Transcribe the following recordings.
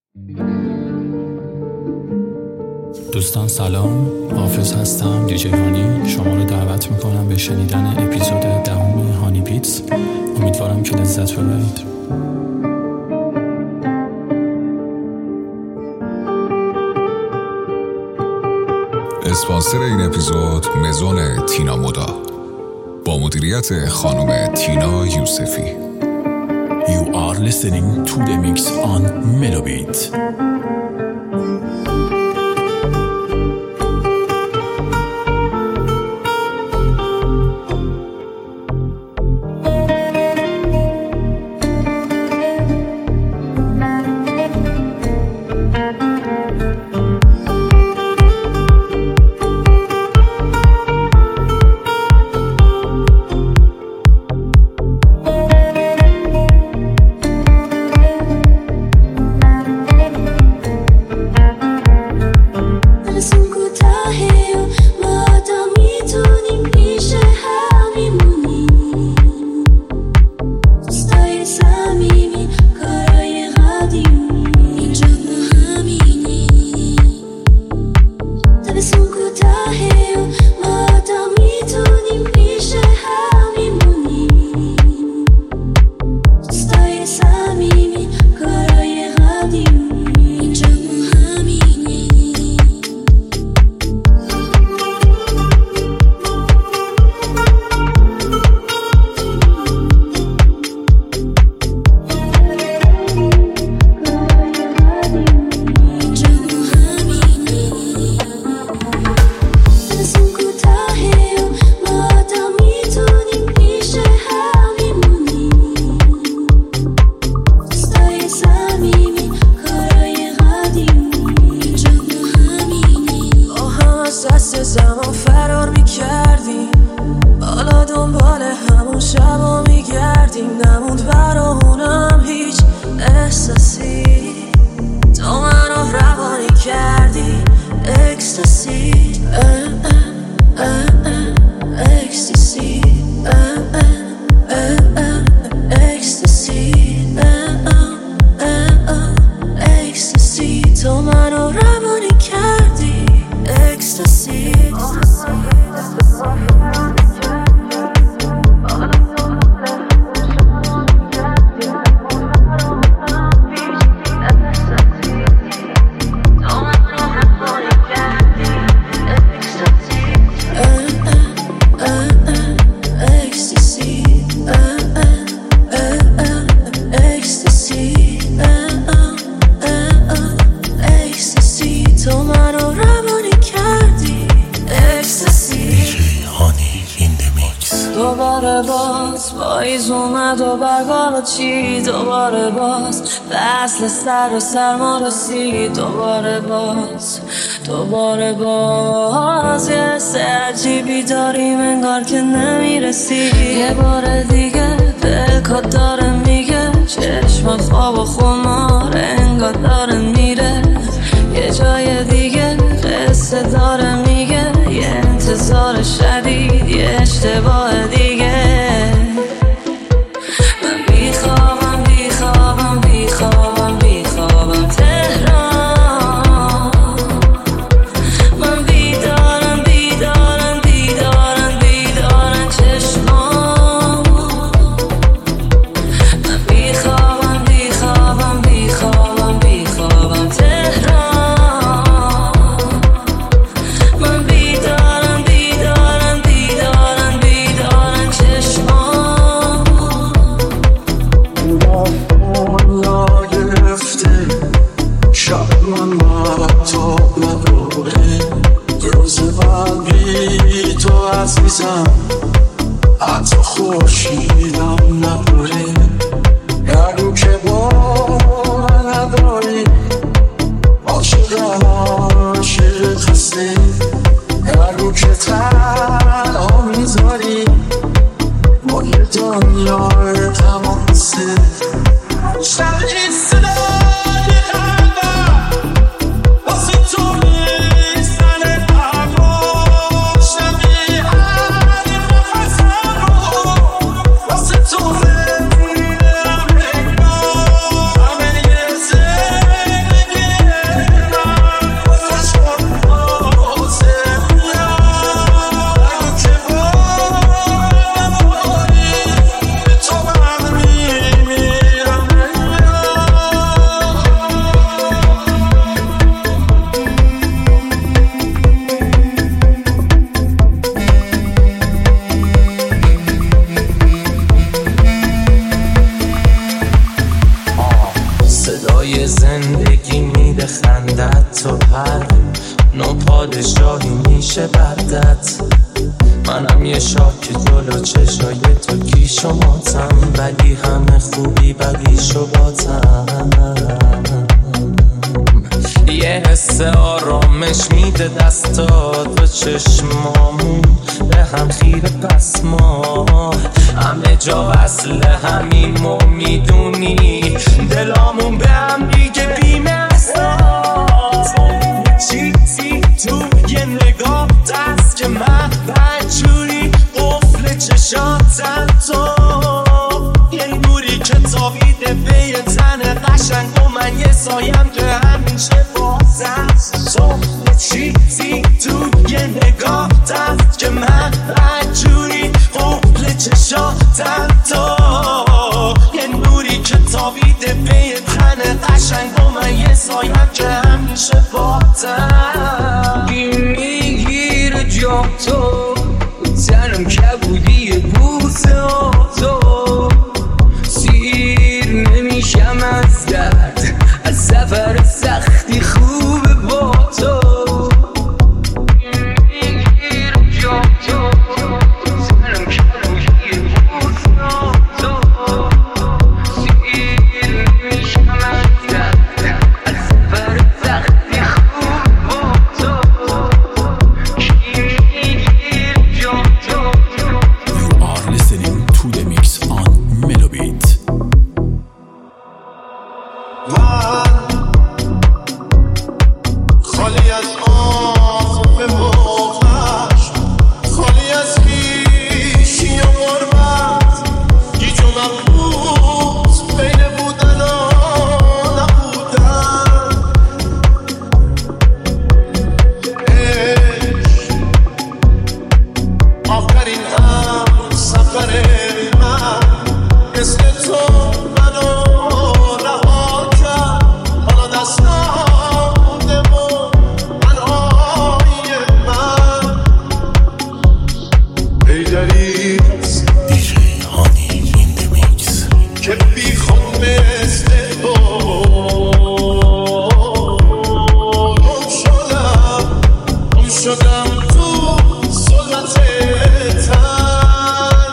دوستان سلام، حافظ هستم، دیجی هانی. شما رو دعوت میکنم به شنیدن اپیزود 10 هانی بیتس. امیدوارم که لذت ببرید. اسپانسر این اپیزود مزون تینا مودا با مدیریت خانم تینا یوسفی. You are listening to the mix on Melobit. زمان فرار میکردیم، حالا دنبال همون شبا میگردیم. نموند برامونم هیچ احساسی، تو منو روانی کردی. اکستاسی اکستاسی اکستاسی اکستاسی، تو منو روانی کردی. اکستاسی دوباره باز پاییز اومد و برگا چی، دوباره باز فصل سر و سرما رسید. دوباره باز یه حس عجیبی داریم انگار که نمیرسی. یه بار دیگه دلکات داره میگه، چشمات خواب و خمار انگار داره میره. یه جای دیگه قصه داره میگه، یه انتظار شدید، یه اشتباه دیگه. من بیخوابم بیخوابم بیخوابم بیخوابم تهران. من بیدارم بیدارم بیدارم بیدارم چشمام. من بیخوابم بیخوابم بیخوابم بیخوابم تهران. حتی خورشیدم نبوره، گردو که باور نداری. عاشق خسته، گردو که تنها میذاری. با یه دنیای تماسه شبیه صدای قلبم واسه تو میزنه پرواز. شبیه هر نفسم رو پای زندگی میده خندت، تو هر نوع پادشاهی میشه بردت. منم یه شاک جلو چشای تو کیش و ماتم، ولی همه خوبی بقیشو باتم. یه حس آرامش میده دستات و چشمامون به هم خیره، پس ما همه جا وصل همیم و میدونی دلامون به هم دیگه بی‌محساس. چیزی تو یه نگاه دست که من بدجوری قفل چشاتم، تو یه نوری که تابیده به یه تن قشنگ و من یه سایم که همیشه بازم. تو چیزی تو یه نگاه دست که من بدجوری قفل چشاتم، تو یه نوری که تابیده به یه تن قشنگ و من یه سایم که همیشه بازم. میگیره جا تو تنم کبودی بوسه ها، تو سیر نمیشم از درد، از سفر سختی خوبه با تو. میگیره جا تو تنم کبودی بوسه ها، تو سیر نمیشم از درد، از سفر سختی خوبه با تو. You are listening to the mix on Melobit. خالی از آسم موقعش، خالی از پیشی و غربت، گیج و مبهوت بین بودن و نبودن. آخرین هم سفر من مثل تو منو رها کرد. حالا دستم مونده و منهای من پیدری هست DJ Honey in the mix. که بیخون مثل تو گم شدم تو ظلمت تن.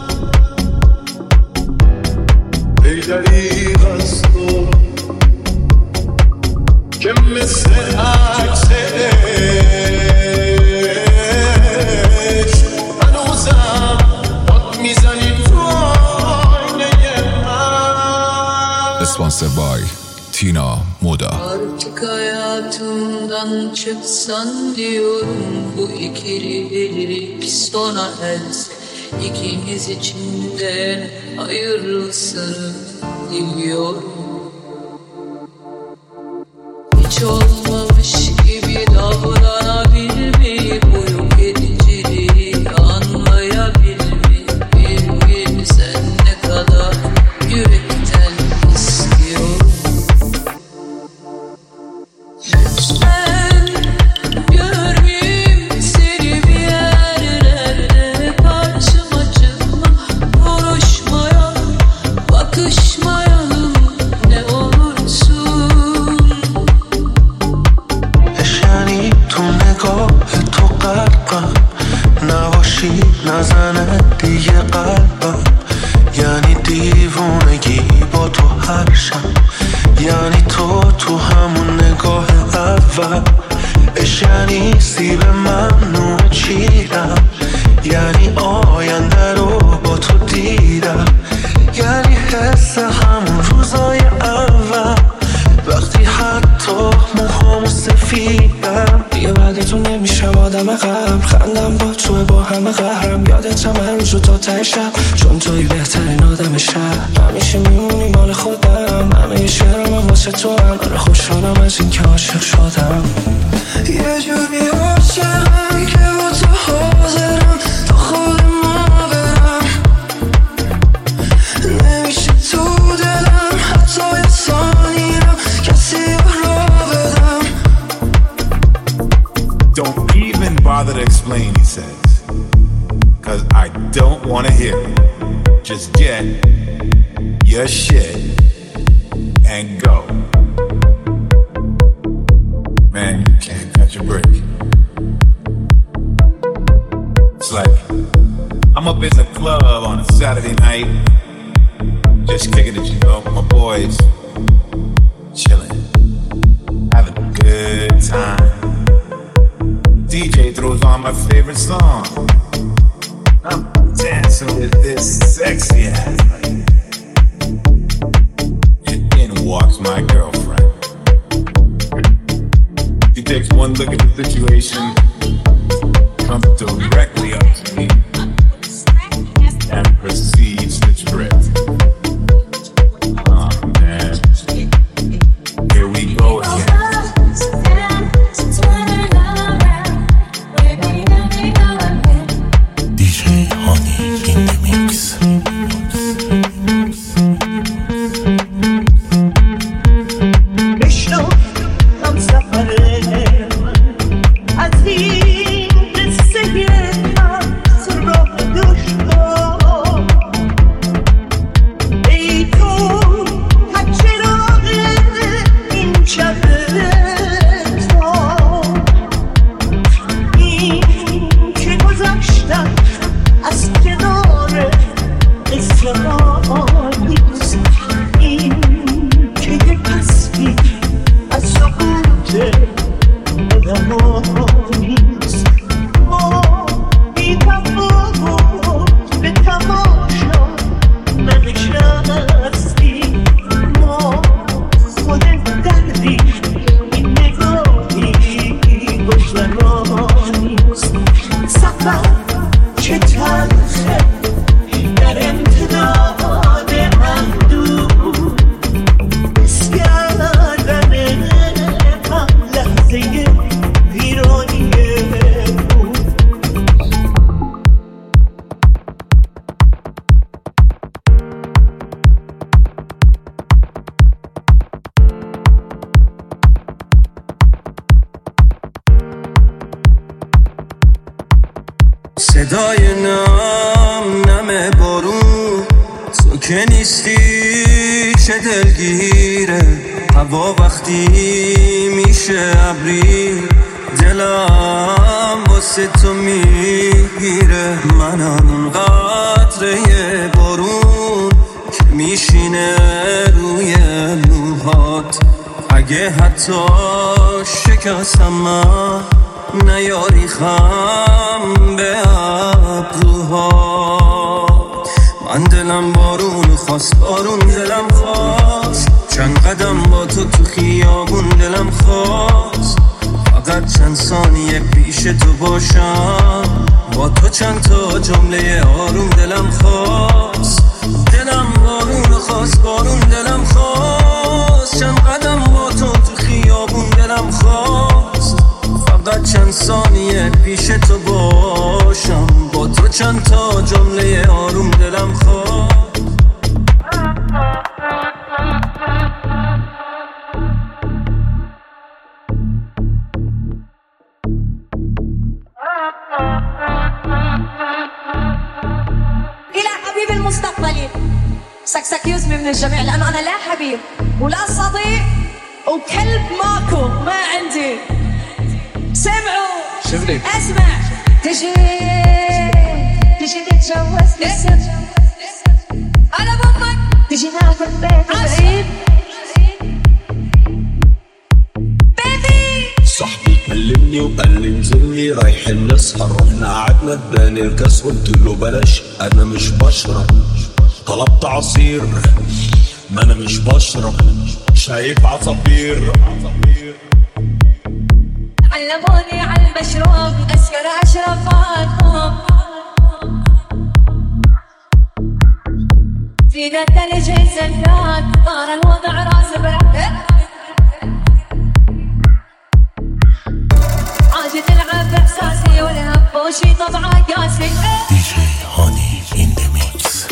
پیدری هست تو که مثل عکس عشق هنوزم باد میزنی تو آینه من. Sponsored by Tina Moda. Artık hayatımdan çıksan diyorum, bu ikililik sona erse ikimiz için de hayırlısını diliyorum. Hiç olmamış gibi davranabilmeyi, bu yok ediciliği anlayabilmeyi, bir gün sen ne kadar yürekten istiyorum. Lütfen görmeyeyim seni bir yerlerde, karşıma çıkma, konuşmayalım, bakışmayalım, ne olursun. یعنی تو نگاه تو قلبم نباشی، نزنه دیگه قلبم. یعنی دیوونگی با تو هر شب، یعنی تو همون نگاه اول. یعنی سیب ممنوع چیدم، یعنی آینده رو با تو دیدم. یعنی حس همون روزای اول، وقتی حتی موهامو سفیدم. دیگه بعد تو نمیشم آدم قبل، خندم با توه با همه قهرم. یادتم هر روز و تا ته شب، چون توی بهترین آدم شب. همیشه میمونی مال خودم، همه شعرم هم واسه تو هم. آره خوشحالم از این که عاشق شدم. یه جوری عاشقم که با تو حاضرم تا خود ما برم. نمیشه تو دلم حتی یه ثانیرم کسی را بدم. Don't even bother to explain, he says, 'cause I don't want to hear it. Just get your shit and go. I'm up in the club on a Saturday night, just kicking it, you know, my boys, chilling, having a good time. DJ throws on my favorite song. I'm dancing with this sexy ass. And in walks my girlfriend. She takes one look at the situation, comes directly up to me, and proceeds to trip. Oh man, here we go again. DJ Honey in the mix. صدای نم بارون تو که نیستی چه دلگیره هوا وقتی میشه ابری دلم واسه تو میگیره منم اون قطره بارون که میشینه روی موهات اگه حتی شکستم من نیاری خم به ابروها من دلم بارون خواست بارون دلم خواست چند قدم با تو خیابون دلم خواست فقط چند ثانیه پیش تو باشم با تو چند تا جمله آروم دلم خواست دلم بارون خواست بارون دلم خواست چند قدم با تو خیابون دلم خواست فقط چند ثانیه پیش تو باشم با تو چند تا جمله آروم دلم خواست إلى حبيب المستقبلي سكسك يزمي من الجميع لأنه أنا لا حبيب ولا صديق وكلب ماكو ما عندي سمعوا شغلي اسمع تجي تتجوزني أنا بطلق تجي ناخذ بيت بعيد بيبي صاحبي كلمني وقال لي انزلني رايحين نسهر رحنا قعدنا اداني الكاس قلت له بلاش انا مش بشرب طلبت عصير ما انا مش بشرب شايف عصافير علموني على المشروب أسكر أشرب معكم فينا الثلج زناد طار الوضع راس بركة عادي تلعب بإحساسي والهب وشي طبعا قاسي DJ Honey in the mix.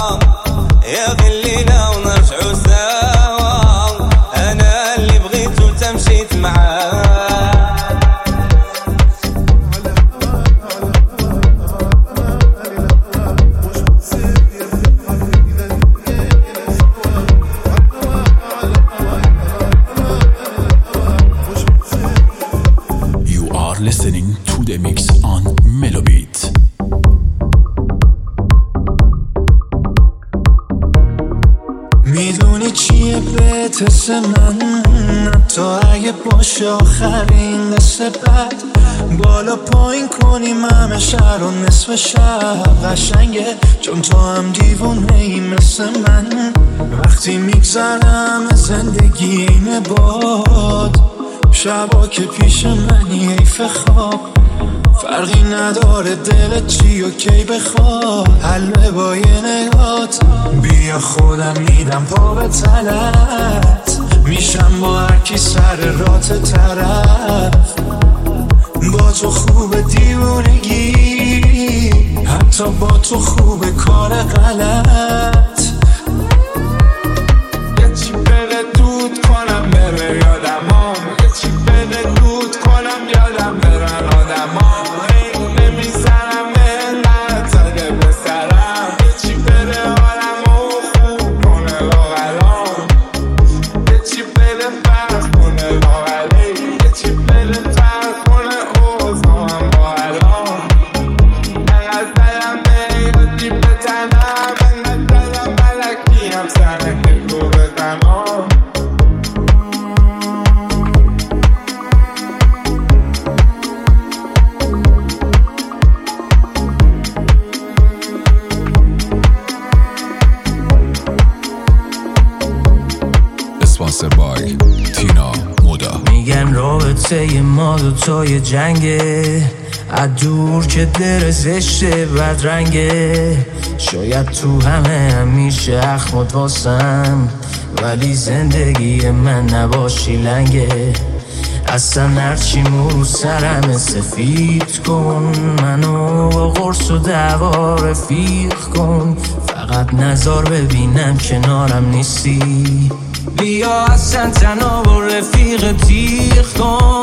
يا غلينا ونرجعوا سوا انا اللي بغيتو بهت حس من حتی اگه باشه آخرین قصه بد بالا پایین کنیم همه شهر و نصف شب قشنگه چون تو هم دیوونه ای مثل من وقتی میگذرم زندگی اینه باد شبا که پیش منی حیف خواب فرقی نداره دلت چی و کی بخواد حل با یه نگات بیا خودم میدم پا به تلت میشم با هرکی سر رات طرف با تو خوب دیوونگی حتی با تو خوب کار غلط یه چی بره دود کنم بره یادمام یه چی بره دود کنم یادم برن آدمام نمیزنم انقدر تاده بسرم یه چی بره حالمو خوب کنه لاغرام یه چی بره فرق کنه لاغری یه چی بره فرق کنه اوزام با الان انقدر دلم نیادی به تنم انقدر دلم ملکی هم سنه که رو بزنم Sponsored by تینا مودا. میگن رابطه ما دوتای جنگه از دور که در زشته بدرنگه شاید تو همه همیشه اخمت واسم ولی زندگی من نباشی لنگه اصلا هرچی مو سرم سفید کن منو با قرص و دعوا رفیق کن فقط نظر ببینم کنارم نیستی بیا اصلا تنها با رفیق تیغ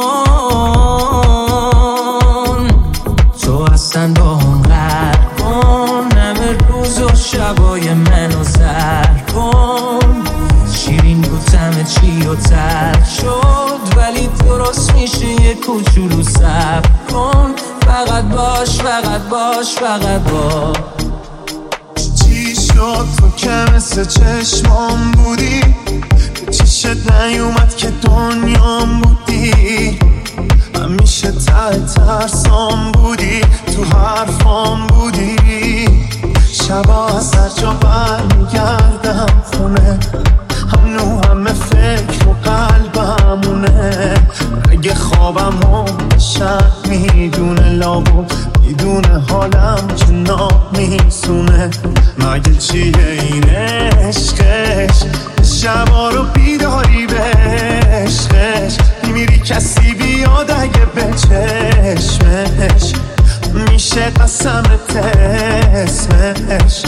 کن تو اصلا با هم غرق کن همه روز و شبای منو زر کن شیرین بودم چی و تر شد ولی درست میشه یه کوچولو صبر کن فقط باش فقط باش فقط باش چی شد تو که مثل چشمام بودی چیشت نیومد که دنیام بودی همیشه ته ترسام بودی تو حرفام بودی شبا از هر جا برمیگردم خونه هنو همه فکر و قلبمونه اگه خوابم هم شب میدونه لابو میدونه حالم که نامیسونه مگه چیه این عشقش شبا رو بیداری به عشقش میمیری کسی بیاد اگه به چشمش میشه قسمت اسمش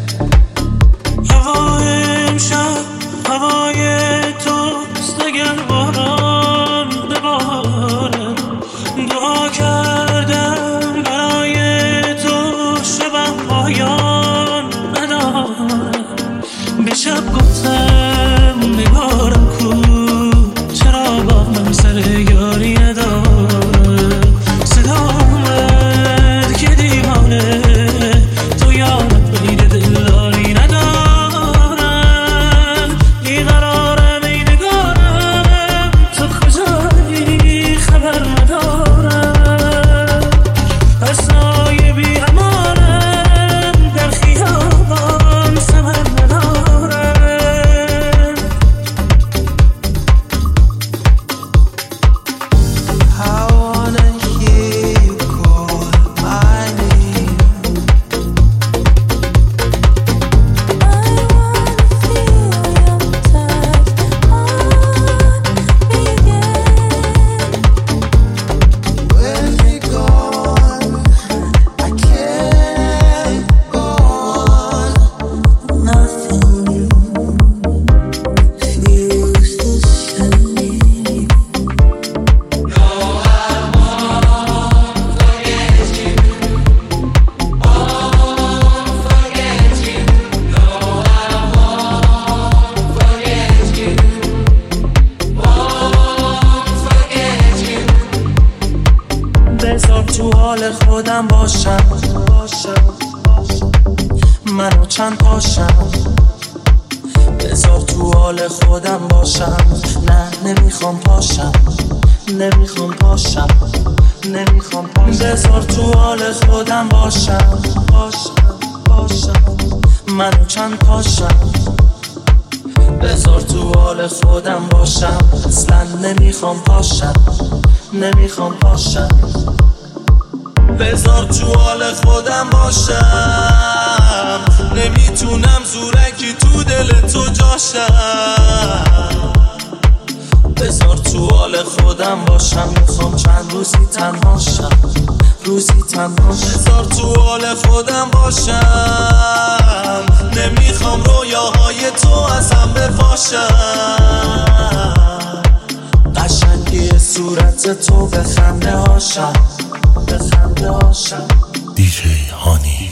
هوا امشب هوای توست اگر باران بباره دعا کردم برای تو شبم پایان نداره به شب گفتم نگارم کو چرا با من سر یاری نداره صدا اومد که دیوانه تو یادت بین دلداری ندارم بیقرارم ای نگارم تو کجایی خبر ندارم از سایه بی امانم در خیابان ثمر ندارم بذار تو حال خودم باشم منو چند پاشم بذار تو حال خودم باشم. نه نمیخوام پاشم، نمیخوام پاشم، نمیخوام پاشم. بذار تو حال خودم باشم، باشم منو چند پاشم. بذار تو حال خودم باشم. اصلا نمیخوام پاشم، نمیخوام پاشم. بذار تو حال خودم باشم. نمیتونم زورکی تو دل تو جاشم. بذار تو حال خودم باشم. میخوام چند روزی تنهاشم، روزی تنهاشم. بذار تو حال خودم باشم. نمیخوام رویاهای تو ازم بپاشم. قشنگی صورت تو به خنده هاشم، به خنده هاشم. دیجی هانی